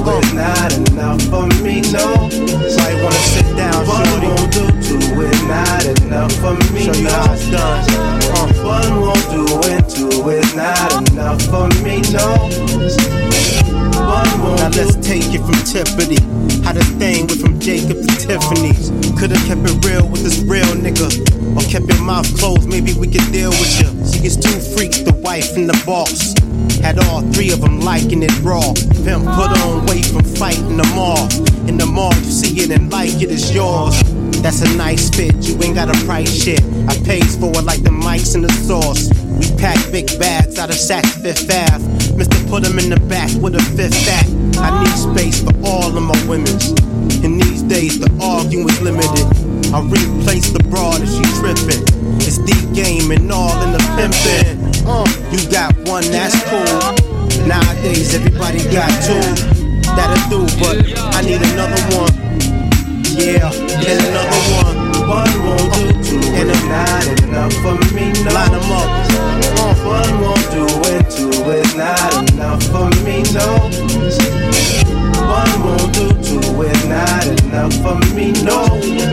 is not enough for me, no. Might wanna sit down, shorty. One won't do, two is not enough for me, Show you no. how it's done. One won't do and two is not enough for me, no. Now let's take it from Tiffany. How the thing went from Jacob to Tiffany's. Could've kept it real with this real nigga, or kept your mouth closed, maybe we could deal with you. She gets two freaks, the wife and the boss. Had all three of them liking it raw. Pimp put on weight from fighting them all. In the mall you see it and like it, it's yours. That's a nice fit, you ain't gotta price shit. I pays for it like the mics and the sauce. We pack big bags out of Saks Fifth Ave. Mr. Put 'em in the back with a fifth act. I need space for all of my women's. In these days the arguing was limited. I replace the broad if she trippin'. It's the game and all in the pimpin'. You got one, that's cool. Nowadays everybody got two. That'll do, but I need another one. Yeah, and another one. One won't do, two and is not enough for me, no. Line them up. One won't do and two is not enough for me, no. One won't do, two is not enough for me, no.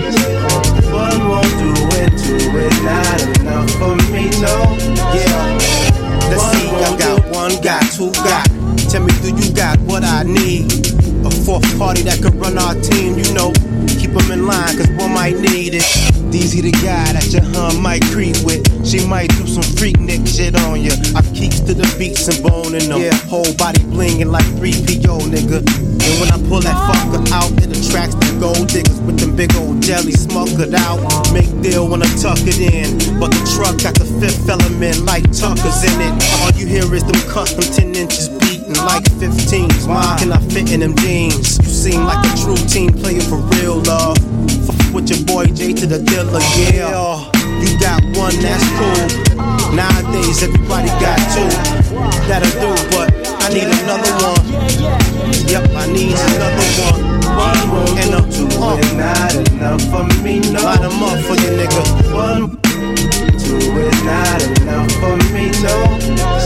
One won't do and two is not enough for me, no. Yeah, let's see, I got one, got two, got. Tell me, do you got what I need? A fourth party that could run our team, you know. Keep them in line, cause one might need it. DZ the guy that your hun might creep with. She might do some freak nick shit on ya. I keeps to the beats and boning them. Yeah, whole body blingin' like 3PO, nigga. And when I pull that fucker out, it attracts the gold diggers with them big old jelly smuckered out. Make deal when I tuck it in. But the truck got the fifth element like Tucker's in it. All you hear is them custom 10 inches beating like 15s. Why can I fit in them jeans? You seem like a true team player for real, love. Fuck with your boy J to the dealer, yeah. You got one, that's cool. Nowadays everybody got two. That'll do, but I need another one. Yep, I need another one. One won't and do, two is not enough for me, no. Line them up for you, nigga. One, two is not enough for me, no.